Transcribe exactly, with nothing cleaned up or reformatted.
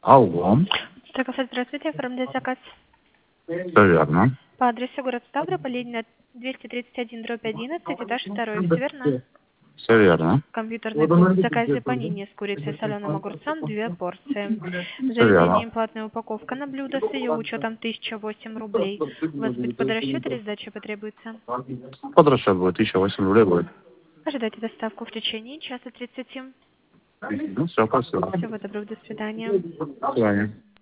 Алло. Кафе, здравствуйте, оформляю заказ. Все верно. По адресу город Ставрополь, линия двести тридцать один дробь одиннадцать, этаж второй, все верно? Все верно. Компьютерный пункт в заказе панини с курицей и соленым огурцом, две порции. В Все заведении верно. платная упаковка на блюдо с ее учетом тысяча восемь рублей. У вас будет под расчет или сдача потребуется? Под расчет будет, тысяча восемь рублей будет. Ожидайте доставку в течение часа тридцати. Ну все, спасибо. Всего доброго, до свидания. До свидания.